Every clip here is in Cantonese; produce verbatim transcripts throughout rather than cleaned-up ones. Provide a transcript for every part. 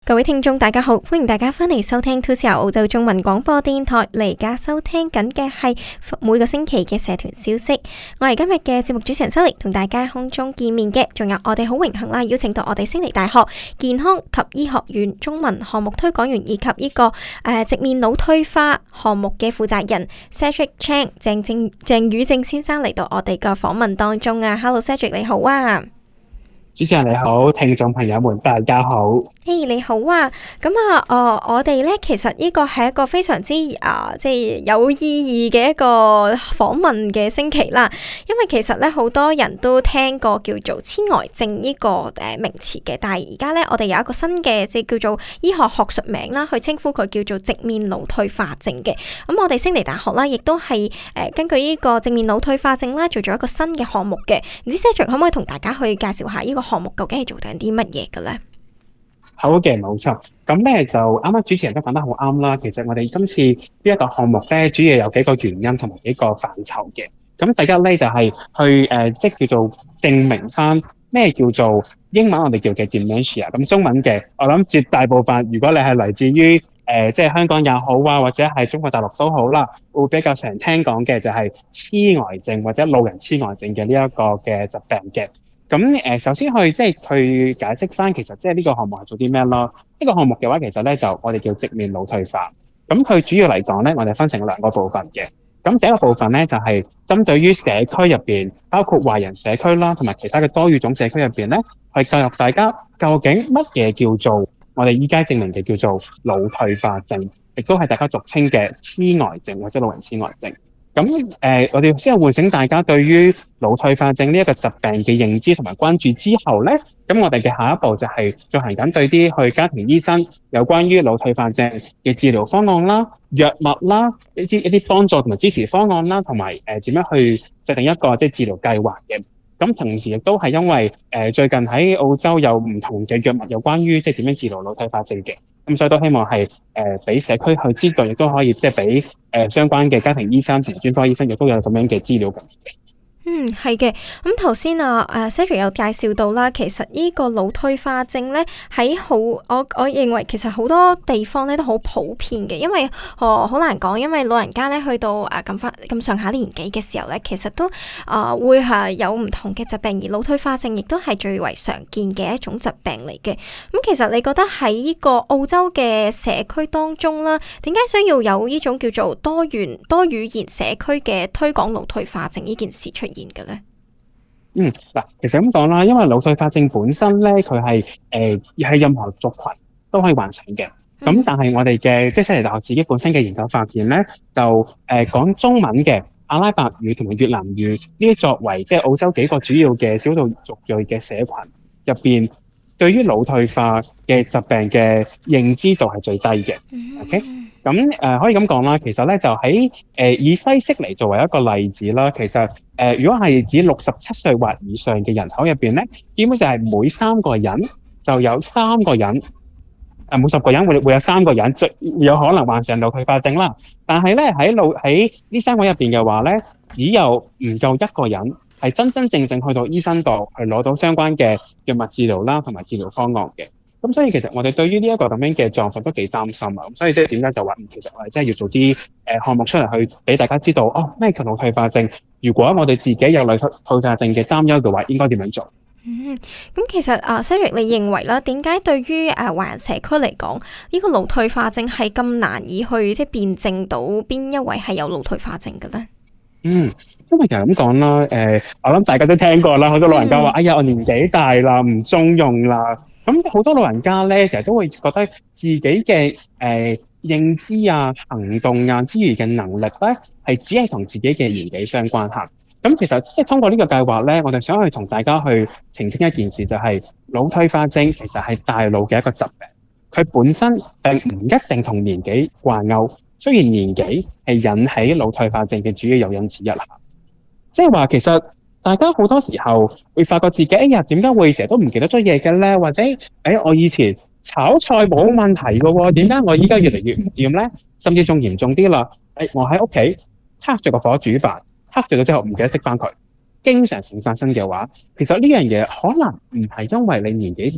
各位聽眾大家好，歡迎大家翻嚟收聽two C R澳洲中文廣播電台。你而家收聽緊嘅係每個星期嘅社團消息。我係今日嘅節目主持人 Sally，同大家空中見面嘅，仲有我哋好榮幸啦，邀請到我哋悉尼大學健康及醫學院中文項目推廣員以及呢、這個誒、呃、直面腦退化項目嘅負責人 Cedric Chang 鄭正鄭宇正先生嚟到我哋嘅訪問當中啊。Hello Cedric， 你好啊！ 主持人你好，聽眾朋友們大家好。 嘿、hey，你好啊！咁啊，呃、我哋咧其實呢個係一個非常之啊、呃，即係有意義嘅一個訪問嘅星期啦。因為其實咧好多人都聽過叫做痴呆症呢個誒名詞嘅，但係而家咧我哋有一個新嘅即係叫做醫學學術名啦，去稱呼佢叫做直面腦退化症嘅。咁我哋悉尼大學啦，亦都係誒根據呢個直面腦退化症啦，做咗一個新嘅項目嘅。唔知 Cedric 可唔可以同大家去介紹下呢個項目究竟係做緊啲乜嘢嘅咧？ 好嘅，冇錯。咁咧就啱啱主持人都講得好啱啦。其實我哋今次呢一個項目咧，主要有幾個原因同埋幾個範疇嘅。咁第一咧就係、是、去誒、呃，即係叫做證明翻咩叫做英文我哋叫嘅 dementia。咁中文嘅，我諗絕大部分，如果你係嚟自於誒、呃，即係香港也好啊，或者係中國大陸都好啦，會比較常聽講嘅就係痴呆症或者老人痴呆症嘅呢一個嘅疾病嘅。咁誒、呃，首先去即係去解釋翻，其實即係呢個項目係做啲咩咯？呢、這個項目嘅話，其實咧就我哋叫直面腦退化。咁佢主要嚟講咧，我哋分成兩個部分嘅。咁第一個部分咧就係、是、針對於社區入邊，包括華人社區啦，同埋其他嘅多語種社區入邊咧，去教育大家究竟乜嘢叫做我哋依家證明嘅叫做腦退化症，亦都係大家俗稱嘅痴呆症或者老人痴呆症。咁誒、呃，我哋先係喚醒大家對於腦退化症呢一個疾病嘅認知同埋關注之後咧，咁我哋嘅下一步就係進行緊對啲去家庭醫生有關於腦退化症嘅治療方案啦、藥物啦、一啲一啲幫助同埋支持方案啦，同埋誒點樣去制定一個即係治療計劃嘅。咁同時亦都係因為誒、呃、最近喺澳洲有唔同嘅藥物有關於即係點樣治療腦退化症嘅，咁所以都希望係誒俾社區去知道，亦都可以即係俾誒相關嘅家庭醫生同專科醫生亦都有咁樣嘅資料嘅。 嗯，係嘅。咁頭先啊，誒 Cedric 有介紹到啦，其實呢個腦退化症咧喺好，我我認為其實好多地方咧都好普遍嘅，因為哦好難講，因為老人家咧去到誒咁翻咁上下年紀嘅時候咧，其實都啊、呃、會係有唔同嘅疾病，而腦退化症亦都係最為常見嘅一種疾病嚟嘅。咁、嗯、其實你覺得喺呢個澳洲嘅社區當中啦，點解需要有呢種叫做多元多語言社區嘅推廣腦退化症呢件事出現嘅咧？ 嗯，嗱，其實咁講啦，因為腦退化症本身咧，佢係誒係任何族群都可以患上嘅。咁、嗯、但係我哋嘅即係悉尼大學自己本身嘅研究發現咧，就誒、呃、講中文嘅阿拉伯語同埋越南語呢啲作為即係澳洲幾個主要嘅少數族裔嘅社群入邊，對於腦退化嘅疾病嘅認知度係最低嘅。嗯、OK。咁誒、呃、可以咁講啦，其實咧就喺誒、呃、以西悉尼作為一個例子啦，其實誒、呃、如果係指六十七歲或以上嘅人口入邊咧，基本上係每三個人就有三個人，誒、呃、每十個人會會有三個人最有可能患上腦退化症啦。但係咧喺腦喺呢三個入邊嘅話咧，只有唔夠一個人係真真正正去到醫生度去攞到相關嘅藥物治療啦，同埋治療方案嘅。咁所以其實我哋對於呢一個咁樣嘅狀況都幾擔心啊！咁所以即係點解就話，其實我哋真係要做啲誒項目出嚟，去俾大家知道，哦咩叫腦退化症？如果我哋自己有腦退化症嘅擔憂嘅話，應該點樣做？ 嗯，咁其實啊 Cedric 你認為啦，點解對於誒華人社區嚟講，呢個腦退化症係咁難以去即係辨證到邊一位係有腦退化症嘅咧？ 嗯，因為其實咁講啦，誒、呃，我諗大家都聽過啦，好多老人家話，嗯、哎呀，我年紀大啦，唔中用啦。咁好多老人家咧，其實都會覺得自己嘅誒、呃、認知啊、行動啊之餘嘅能力咧，係只係同自己嘅年紀相關嚇。咁其實即係通過呢個計劃咧，我哋想去同大家去澄清一件事，就係、是、腦退化症其實係大腦嘅一個疾病，佢本身並唔一定同年紀掛鈎。雖然年紀係引起腦退化症嘅主要誘因之一啦，即係話其實。大家好多時候會發覺自己，哎呀，點解會成日都唔記得咗嘢嘅咧？或者，哎，我以前炒菜冇問題嘅喎，點解我依家越嚟越唔掂咧？甚至仲嚴重啲啦，哎，我喺屋企黑着個火煮飯，黑着咗之後唔記得熄翻佢，經常性發生嘅話，其實呢樣嘢可能唔係因為你年紀大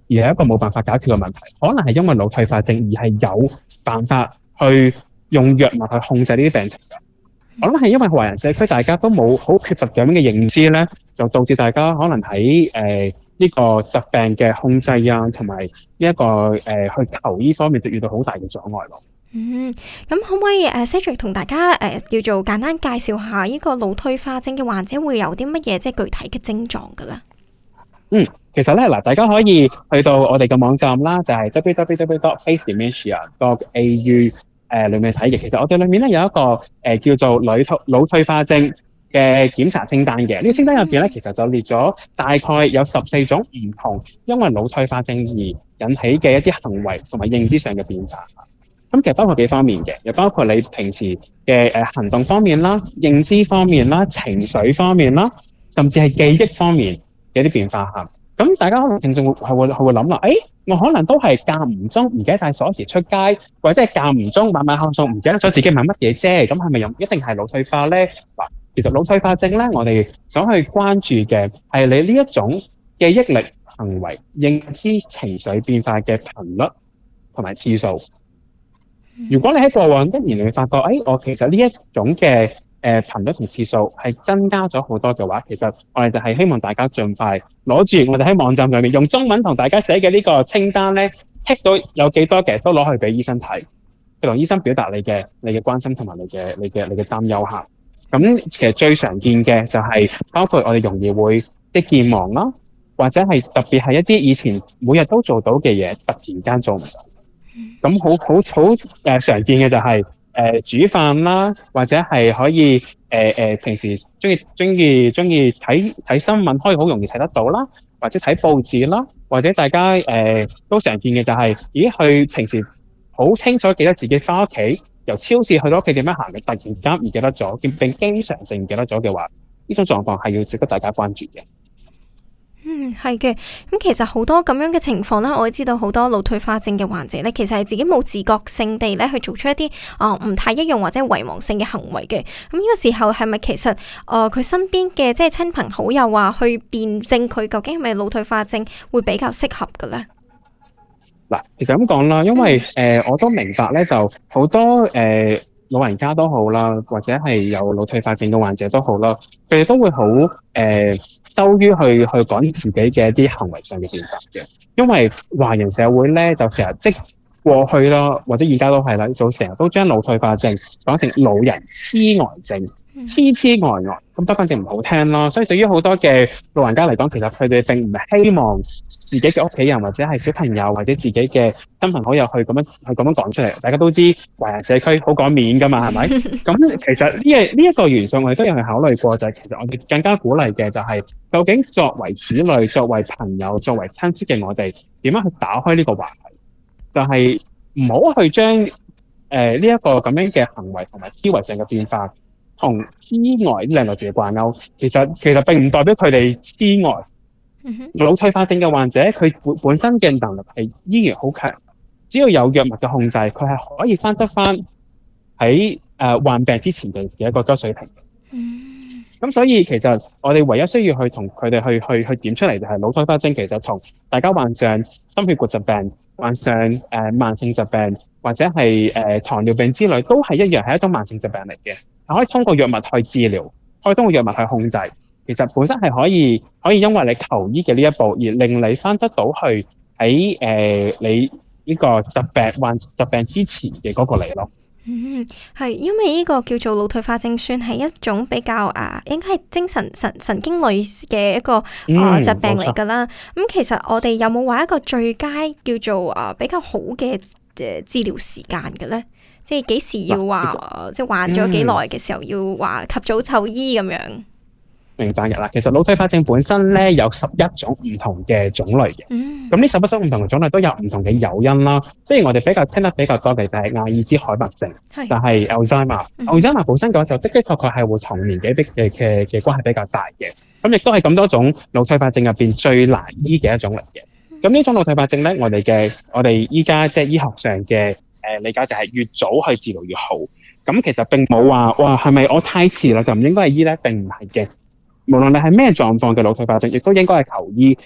而係一個冇辦法解決嘅問題，可能係因為腦退化症而係有辦法去用藥物去控制呢啲病情嘅。我諗係因為華人社區大家都冇好缺乏咁樣嘅認知咧，就導致大家可能喺誒呢個疾病嘅控制啊，同埋呢一個誒、呃、去求醫方面就遇到好大嘅阻礙咯。 嗯，咁可唔可以誒 Cedric 同大家誒、呃、叫做簡單介紹下呢個腦退化症嘅患者會有啲乜嘢即係具體嘅症狀㗎咧？ 嗯，其實咧嗱，大家可以去到我哋嘅網站啦，就係 w w w dot face dementia dot a u。誒裏面睇嘅，其實我哋裏面咧有一個誒、呃、叫做腦退腦退化症嘅檢查清單嘅。呢、這個清單入邊咧，其實就列咗大概有十四種唔同因為腦退化症而引起嘅一啲行為同埋認知上嘅變化。咁其實包括幾方面嘅，又包括你平時嘅誒行動方面啦、認知方面啦、情緒方面啦，甚至係記憶方面嘅一啲變化嚇。咁大家可能正正係會係會諗啦，誒、欸，我可能都係間唔中唔記得帶鎖匙出街，或者係間唔中買買下餸唔記得咗自己買乜嘢啫，咁係咪又一定係腦退化咧？嗱，其實腦退化症咧，我哋想去關注嘅係你呢一種記憶力、行為、認知、情緒變化嘅頻率同埋次數。如果你喺過往一年你會發覺，誒、欸，我其實呢一種嘅誒頻率同次數係增加咗好多嘅話，其實我哋就係希望大家盡快攞住我哋喺網站上面用中文同大家寫嘅呢個清單咧，tick 到有幾多嘅都攞去俾醫生睇，去同醫生表達你嘅你嘅關心同埋你嘅你嘅你嘅擔憂嚇。咁其實最常見嘅就係包括我哋容易會啲健忘啦，或者係特別係一啲以前每日都做到嘅嘢，突然間做唔到。咁好好好誒常見嘅就係、是。誒、呃、煮飯啦，或者係可以誒誒、呃呃、平時中意中意中意睇睇新聞，可以好容易睇得到啦，或者睇報紙啦，或者大家誒、呃、都常見嘅就係、是，咦佢平時好清楚記得自己返屋企，由超市去到屋企點樣行嘅，突然間唔記得咗，並經常性唔記得咗嘅話，呢種狀況係要值得大家關注嘅。 嗯，係嘅。咁其實好多咁樣嘅情況啦，我知道好多腦退化症嘅患者咧，其實係自己冇自覺性地咧去做出一啲啊唔太一樣或者遺忘性嘅行為嘅。咁呢個時候係咪其實誒佢、呃、身邊嘅即係親朋好友話去辨證佢究竟係咪腦退化症會比較適合嘅咧？ 嗱，其實咁講啦，因為誒、呃、我都明白咧，就好多誒、呃、老人家都好啦，或者係有腦退化症嘅患者都好啦，佢哋都會好誒。呃羞於去去講自己嘅一啲行為上嘅變化嘅，因為華人社會咧就成日即過去啦，或者而家都係啦，就成日都將腦退化症講成老人痴呆症，痴痴呆呆，咁得反正唔好聽啦。所以對於好多嘅老人家嚟講，其實佢哋並唔係希望自己嘅屋企人或者係小朋友或者自己嘅親朋好友去咁樣去咁樣講出嚟。大家都知華人社區好講面㗎嘛，係咪？咁其實呢一呢一個元素我哋都有去考慮過，就係、是、其實我哋更加鼓勵嘅就係、是、究竟作為子女、作為朋友、作為親戚嘅我哋點樣去打開呢個話題，就係唔好去將誒呢一個咁樣嘅行為同埋思維上嘅變化同痴呆呢兩個字掛鈎。其實其實並唔代表佢哋痴呆。腦退化症嘅患者，佢本本身嘅能力係依然好強，只要有藥物嘅控制，佢係可以翻得翻喺誒患病之前嘅嘅一個高水平。咁所以其實我哋唯一需要去同佢哋去去去點出嚟，就係腦退化症其實同大家患上心血管疾病、患上誒、呃、慢性疾病或者係誒、呃、糖尿病之類，都係一樣係一種慢性疾病嚟嘅，係可以通過藥物去治療，可以通過藥物去控制。其實本身係可以可以因為你求醫嘅呢一步，而令你翻得到去喺誒、呃、你呢個疾病患疾病之前嘅嗰個嚟咯。 嗯，係因為呢個叫做腦退化症，算係一種比較啊，應該係精神神神經類嘅一個啊、呃、疾病嚟㗎啦。咁、嗯、其實我哋有冇話一個最佳叫做啊比較好嘅誒治療時間嘅咧？即係幾時要話、嗯、即係患咗幾耐嘅時候要話及早就醫咁樣？ 明白嘅啦，其實腦退化症本身咧有十一種唔同嘅種類嘅，咁呢十一種唔同嘅種類都有唔同嘅誘因啦。即係我哋比較聽得比較多嘅就係阿爾茲海默症，是就係 Alzheimer。Alzheimer 本身嘅話就的的確確係會同年紀嘅嘅嘅關係比較大嘅，咁亦都係咁多種腦退化症入邊最難醫嘅一種嚟嘅。咁呢種腦退化症咧，我哋嘅我哋依家即係醫學上嘅誒、呃、理解就係越早去治療越好。咁其實並冇話哇係咪我太遲啦就唔應該係醫咧，並唔係嘅。無論你係咩狀況嘅腦退化症，亦都應該係求醫，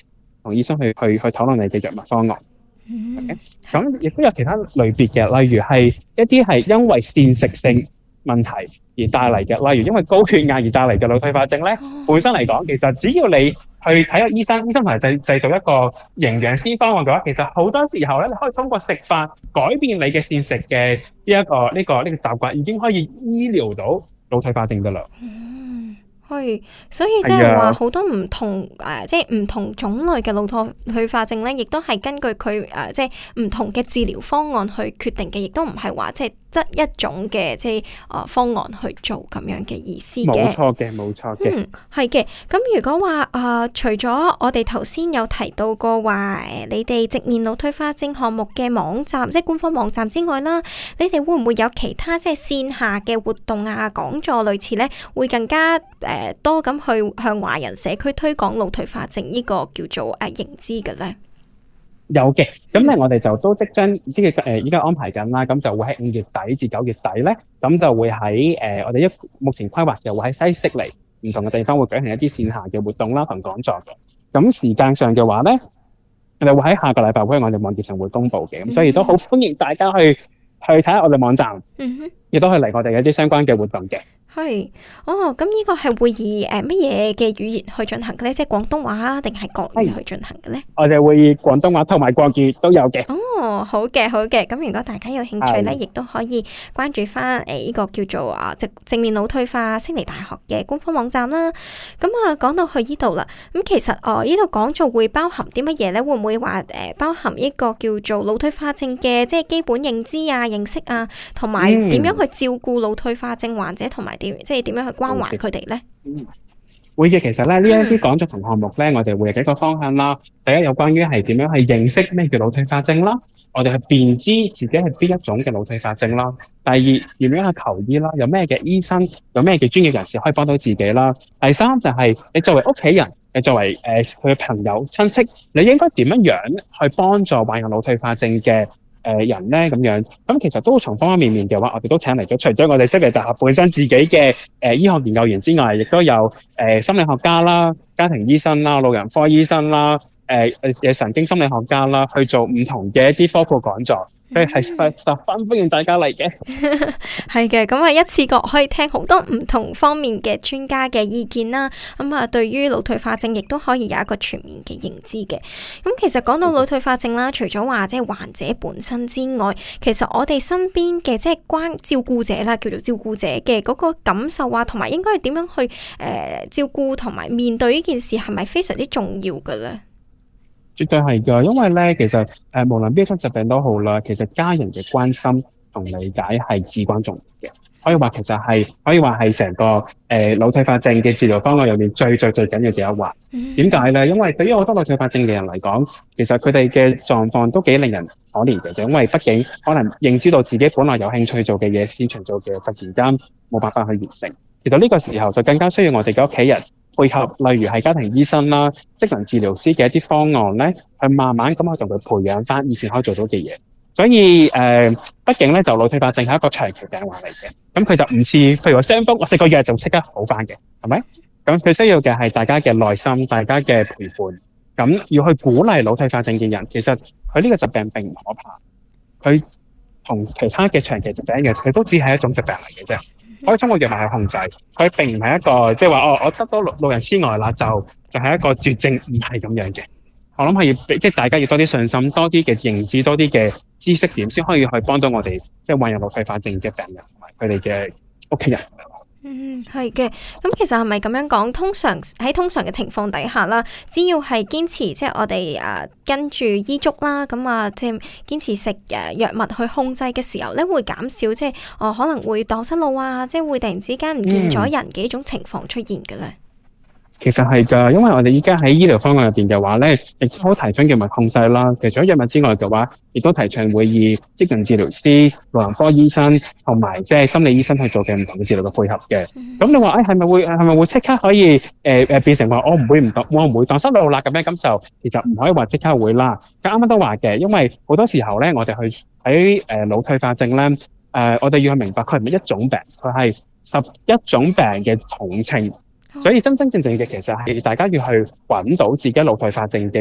同醫生去去去討論你嘅藥物方案。 嗯 OK？咁亦都有其他類別嘅，例如係一啲係因為膳食性問題而帶嚟嘅，例如因為高血壓而帶嚟嘅腦退化症咧，本身嚟講，其實只要你去睇下醫生，醫生同埋製製造一個營養師方案嘅話，其實好多時候咧，你可以通過食飯改變你嘅膳食嘅呢一個呢、這個呢、這個習慣，已經可以醫療到腦退化症㗎啦。 嗯，係，所以即係話好多唔同誒、呃，即係唔同種類嘅腦退退化症咧，亦都係根據佢誒、呃，即係唔同嘅治療方案去決定嘅，亦都唔係話即係則一種嘅即係誒方案去做咁樣嘅意思嘅。 冇錯嘅，冇錯嘅。 嗯，係嘅。咁如果話誒、呃，除咗我哋頭先有提到過話誒，你哋直面腦退化症項目嘅網站，即係官方網站之外啦，你哋會唔會有其他即係線下嘅活動啊、講座類似咧，會更加誒、呃、多咁去向華人社區推廣腦退化症呢個叫做誒、呃、認知嘅咧？ 有嘅，咁咧我哋就都即將即係誒依家安排緊啦，咁就會喺五月底至九月底咧，咁就會喺誒、呃、我哋一目前規劃就會喺西悉尼唔同嘅地方會舉行一啲線下嘅活動啦同講座嘅。咁時間上嘅話咧，我哋會喺下個禮拜會喺我哋網頁上會公佈嘅，咁所以都好歡迎大家去去睇下我哋網站， 嗯哼， 亦都去嚟我哋嘅一啲相關嘅活動嘅。 係，哦，咁呢個係會以誒乜嘢嘅語言去進行嘅咧？即係廣東話啊，定係國語去進行嘅咧？ 我哋會以廣東話同埋國語都有嘅。 哦，好嘅，好嘅。咁如果大家有興趣咧， 係亦都可以關注翻誒呢個叫做啊直正面腦退化悉尼大學嘅官方網站啦。咁啊，講到去呢度啦，咁其實哦呢度講座會包含啲乜嘢咧？會唔會話誒、呃、包含一個叫做腦退化症嘅即係基本認知啊、認識啊，同埋點樣去照顧腦退化症患者，同埋點即係點樣去關懷佢哋咧？ 嗯，會嘅。其實咧，呢一啲講座同項目咧，我哋會有幾個方向啦。第一，有關於係點樣去認識咩叫腦退化症啦，我哋去辨知自己係邊一種嘅腦退化症啦。第二，點樣去求醫啦？有咩嘅醫生，有咩嘅專業人士可以幫到自己啦？第三就係、是、你作為屋企人，你作為誒佢嘅朋友、親戚，你應該點樣樣去幫助患有腦退化症嘅誒人咧？咁樣咁其實都從方方面面嘅話，我哋都請嚟咗，除咗我哋悉尼大學本身自己嘅誒、呃、醫學研究員之外，亦都有誒、呃、心理學家啦、家庭醫生啦、老人科醫生啦、誒、呃、誒神經心理學家啦，去做唔同嘅一啲科普講座。所以係十分歡迎大家嚟嘅。 係嘅，咁啊一次過可以聽好多唔同方面嘅專家嘅意見啦。咁啊，對於腦退化症亦都可以有一個全面嘅認知嘅。咁其實講到腦退化症啦，除咗話即係患者本身之外，其實我哋身邊嘅即係關照顧者啦，叫做照顧者嘅嗰個感受啊，同埋應該係點樣去誒、呃、照顧同埋面對呢件事，係咪非常之重要嘅咧？ 絕對係㗎，因為咧，其實誒、呃，無論邊一種疾病都好啦，其實家人嘅關心同理解係至關重要嘅。可以話其實係可以話係成個誒腦退化症嘅治療方案入面最最最緊要嘅一環。點解咧？因為對於好多腦退化症嘅人嚟講，其實佢哋嘅狀況都幾令人可憐嘅，就因為畢竟可能認知到自己本來有興趣做嘅嘢，擅長做嘅，突然間冇辦法去完成。其實呢個時候就更加需要我哋嘅屋企人配合，例如係家庭醫生啦、職能治療師嘅一啲方案咧，去慢慢咁去同佢培養翻以前可以做到嘅嘢。所以誒、呃，畢竟咧就腦退化症係一個長期病患嚟嘅，咁佢就唔似譬如話傷風，我食個藥就即刻好翻嘅，係咪？咁佢需要嘅係大家嘅耐心、大家嘅陪伴，咁要去鼓勵腦退化症嘅人。其實佢呢個疾病並唔可怕，佢同其他嘅長期疾病嘅，佢都只係一種疾病嚟嘅啫。可以通過藥物去控制，佢並唔係一個即係話哦，我得到老老人痴呆啦，就就係、是、一個絕症，唔係咁樣嘅。我諗係要即係大家要多啲信心，多啲嘅認知，多啲嘅知識點，先可以去幫到我哋即係患有腦退化症嘅病人同埋佢哋嘅屋企人。 嗯，係嘅。咁其實係咪咁樣講？通常喺通常嘅情況底下啦，只要係堅持即係我哋誒、呃、跟住醫囑啦，咁啊即係堅持食誒藥物去控制嘅時候咧，會減少即係哦、呃、可能會蕩失路啊，即係會突然之間唔見咗人嘅一種情況出現嘅咧。嗯其實係㗎，因為我哋依家喺醫療方案入邊嘅話咧，亦都好提倡藥物控制啦。其實除咗藥物之外嘅話，亦都提倡會以職能治療師、老人科醫生同埋即係心理醫生去做嘅唔同嘅治療嘅配合嘅。咁、嗯、你話誒係咪會係咪會即刻可以誒誒、呃、變成話我唔會唔我唔會蕩失路啦咁樣？咁就其實唔可以話即刻會啦。咁啱啱都話嘅，因為好多時候咧，我哋去喺誒腦退化症咧，誒、呃、我哋要去明白佢係咪一種病，佢係十一種病嘅統稱。所以真真正正嘅其實係大家要去揾到自己腦退化症嘅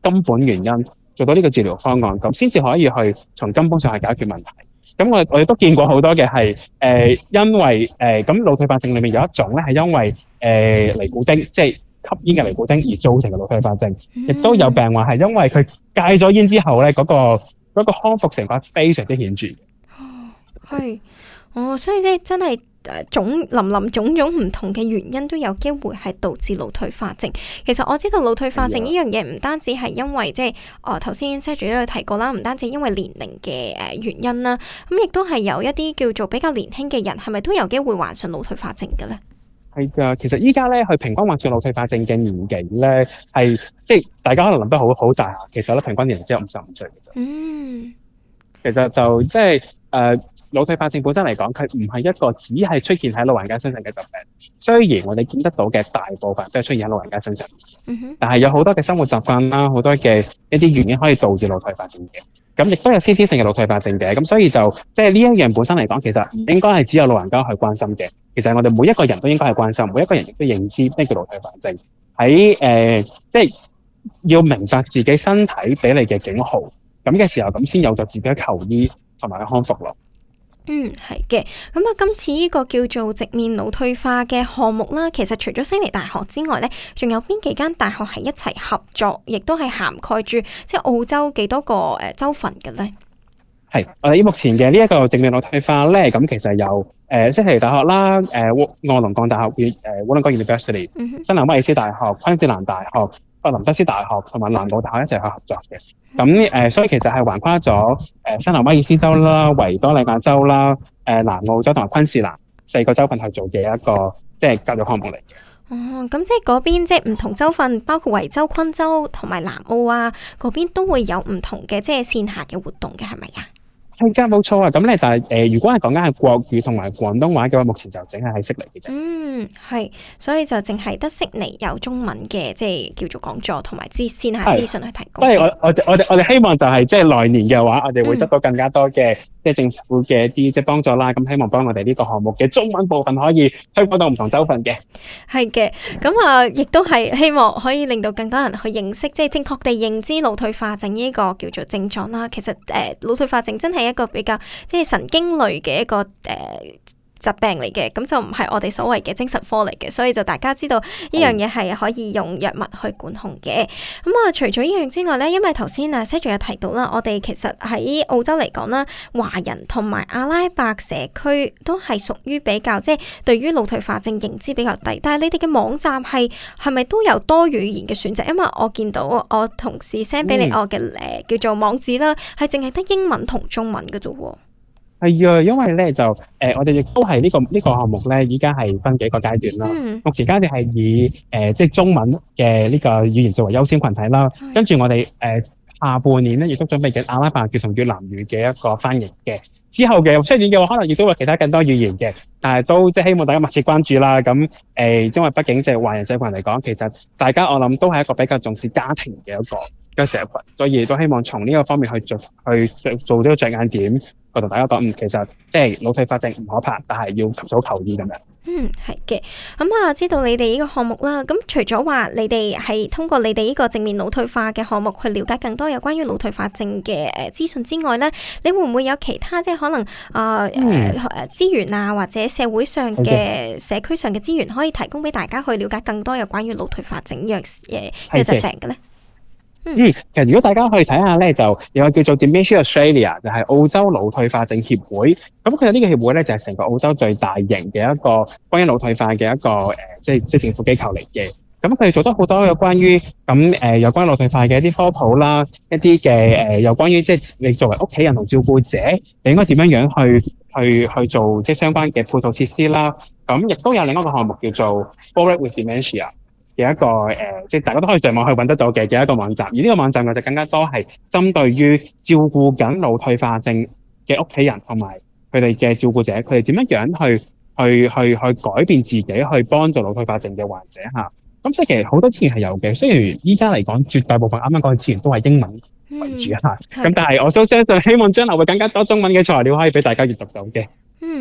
根本原因，做到呢個治療方案，咁先至可以去從根本上去解決問題。咁我我哋都見過好多嘅係誒，因為誒咁腦退化症裏面有一種咧係因為誒、呃、尼古丁，即係吸煙嘅尼古丁而造成嘅腦退化症，亦都有病話係因為佢戒咗煙之後咧嗰、嗰個嗰個康復成果非常之顯著。 係，哦，所以即係真係誒種林林種種唔同嘅原因都有機會係導致腦退化症。其實我知道腦退化症呢樣嘢唔單止係因為即係誒頭先 Cedric 都有提過啦，唔單止因為年齡嘅誒原因啦，咁亦都係有一啲叫做比較年輕嘅人，係咪都有機會患上腦退化症嘅咧？ 係㗎，其實依家咧，佢平均患上腦退化症嘅年紀咧，係即係大家可能諗得好好大，其實咧平均年齡只有五十五歲嘅啫。 嗯， 其實就即係誒腦退化症本身嚟講，佢唔係一個只係出現喺老人家身上嘅疾病。雖然我哋見得到嘅大部分都係出現喺老人家身上， 嗯哼， 但係有好多嘅生活習慣啦，好多嘅一啲原因可以導致腦退化症嘅。咁亦都有先天性嘅腦退化症嘅。咁所以就即係呢一樣本身嚟講，其實唔應該係只有老人家去關心嘅。其實我哋每一個人都應該係關心，每一個人亦都認知咩叫腦退化症。喺誒、呃，即係要明白自己身體俾你嘅警號，咁嘅時候，咁先有助自己求醫同埋康復咯。 嗯，係嘅。咁啊，今次呢個叫做直面腦退化嘅項目啦，其實除咗悉尼大學之外咧，仲有邊幾間大學係一齊合作，亦都係涵蓋住即係澳洲幾多個誒州份嘅咧？ 係，我哋目前嘅呢一個直面腦退化咧，咁其實有誒悉尼大學啦、誒、呃、臥龍崗大學、誒烏倫港 University、新南威爾斯大學、昆士蘭大學、佛林德斯大學同埋南澳大學一齊去合作嘅。咁誒、呃，所以其實係橫跨咗誒、呃、新南威爾斯州啦、維多利亞州啦、誒、呃、南澳州同埋昆士蘭四個州份去做嘅一個即係教育項目嚟嘅。 哦，咁即係嗰邊即係唔同州份，包括維州、昆州同埋南澳啊，嗰邊都會有唔同嘅即係線下嘅活動嘅，係咪啊？ 係㗎，冇錯啊！咁咧，但係誒，如果係講緊係國語同埋廣東話嘅話，目前就淨係喺悉尼嘅啫。 嗯，係，所以就淨係得悉尼有中文嘅，即係叫做講座同埋資線下資訊去提供。 所以我我我哋我哋希望就係即係來年嘅話，我哋會得到更加多嘅即係政府嘅一啲即係幫助啦。咁希望幫我哋呢個項目嘅中文部分可以推廣到唔同州份嘅。 係嘅，咁啊，亦都係希望可以令到更多人去認識，即係正確地認知腦退化症呢個叫做症狀啦。其實誒，腦退化症真係一個比較即係神經類嘅一個誒、呃、疾病嚟嘅，咁就唔係我哋所謂嘅精神科嚟嘅，所以就大家知道呢樣嘢係可以用藥物去管控嘅。咁啊，除咗呢樣之外咧，因為頭先啊 Cedric 有提到啦，我哋其實喺澳洲嚟講啦，華人同埋阿拉伯社區都係屬於比較即係對於腦退化症認知比較低，但係你哋嘅網站係係咪都有多語言嘅選擇？因為我見到我同事 send 俾你我嘅誒、呃、叫做網址啦，係淨係得英文同中文嘅啫喎。 係啊，因為咧就誒、呃，我哋亦都係呢個呢、呢個項目咧，依家係分幾個階段啦。 嗯、 目前階段係以誒、呃、即係中文嘅呢個語言作為優先群體啦。嗯、跟住我哋誒、呃、下半年咧，亦都準備緊阿拉伯語同越南語嘅一個翻譯嘅。之後嘅出現嘅話，可能亦都會其他更多語言嘅，但係都即係希望大家密切關注啦。咁誒、呃，因為畢竟即係華人社群嚟講，其實大家我諗都係一個比較重視家庭嘅一個一個社群，所以都希望從呢個方面去做去做呢個着眼點。我同大家講，嗯，其實即係腦退化症唔可怕，但係要及早求醫咁樣。 嗯，係嘅。咁啊，知道你哋呢個項目啦。咁除咗話你哋係通過你哋呢個正面腦退化嘅項目去了解更多有關於腦退化症嘅誒資訊之外咧，你會唔會有其他即係可能啊誒誒資源啊，或者社會上嘅社區上嘅資源可以提供俾大家去了解更多有關於腦退化症呢樣誒呢個疾病嘅咧？ 嗯，其實如果大家去睇下咧，就有個叫做 Dementia Australia，就係澳洲腦退化症協會。咁其實呢個協會咧就係成個澳洲最大型嘅一個關於腦退化嘅一個誒、呃，即係即係政府機構嚟嘅。咁佢哋做咗好多有關於咁誒有關於腦退化嘅一啲科普啦，一啲嘅誒有關於即係你作為屋企人同照顧者，你應該點樣樣去去去做即係相關嘅配套設施啦。咁亦都有另一個項目叫做 Forward with Dementia。嘅一個誒、呃，即係大家都可以上網去揾得到嘅嘅一個網站，而呢個網站我就更加多係針對於照顧緊腦退化症嘅屋企人同埋佢哋嘅照顧者，佢哋點樣樣去去去去改變自己，去幫助腦退化症嘅患者嚇。咁、嗯、所以其實好多資源係有嘅，雖然依家嚟講絕大部分啱啱講嘅資源都係英文為主嚇，咁、嗯、但係我都相信希望將來會更加多中文嘅材料可以俾大家閱讀到嘅。 嗯，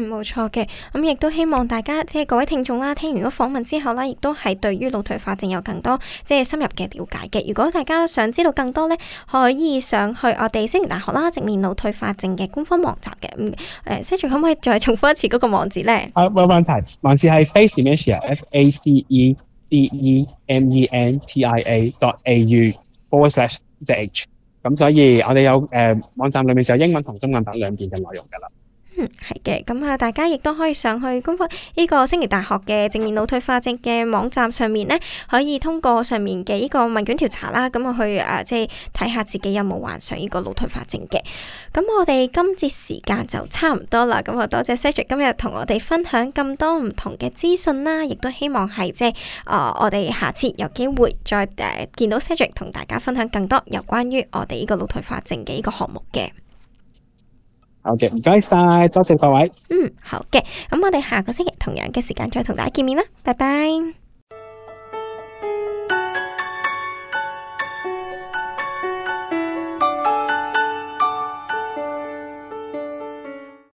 嗯，冇錯嘅，咁亦都希望大家即係各位聽眾啦，聽完咗訪問之後啦，亦都係對於腦退化症有更多即係深入嘅了解嘅。如果大家想知道更多呢，可以上去我哋悉尼大學啦，直面腦退化症嘅官方網站嘅。咁誒，Cedric可唔可以再重複一次嗰個網址呢？ 啊，冇問題，網址係 face dementia，f a c e d e m e n t i a dot a u forward slash z h。咁所以我哋有誒、呃、網站裏面就有英文同中文版兩邊嘅內容㗎啦。 嗯，係嘅，咁啊，大家亦都可以上去官方呢個悉尼大學嘅正面腦退化症嘅網站上面呢，可以通過上面嘅呢個問卷調查啦，咁啊去誒即係睇下自己有冇患上呢個腦退化症嘅。咁我哋今節時間就差唔多啦，咁啊多謝 Cedric 今日同我哋分享咁多唔同嘅資訊啦，亦都希望係即係誒我哋下次有機會再誒、呃、見到 Cedric 同大家分享更多有關於我哋呢個腦退化症嘅呢個項目嘅。 好嘅，唔該晒，多謝各位。 嗯，好嘅，咁我哋下個星期同樣嘅時間再同大家見面啦，拜拜。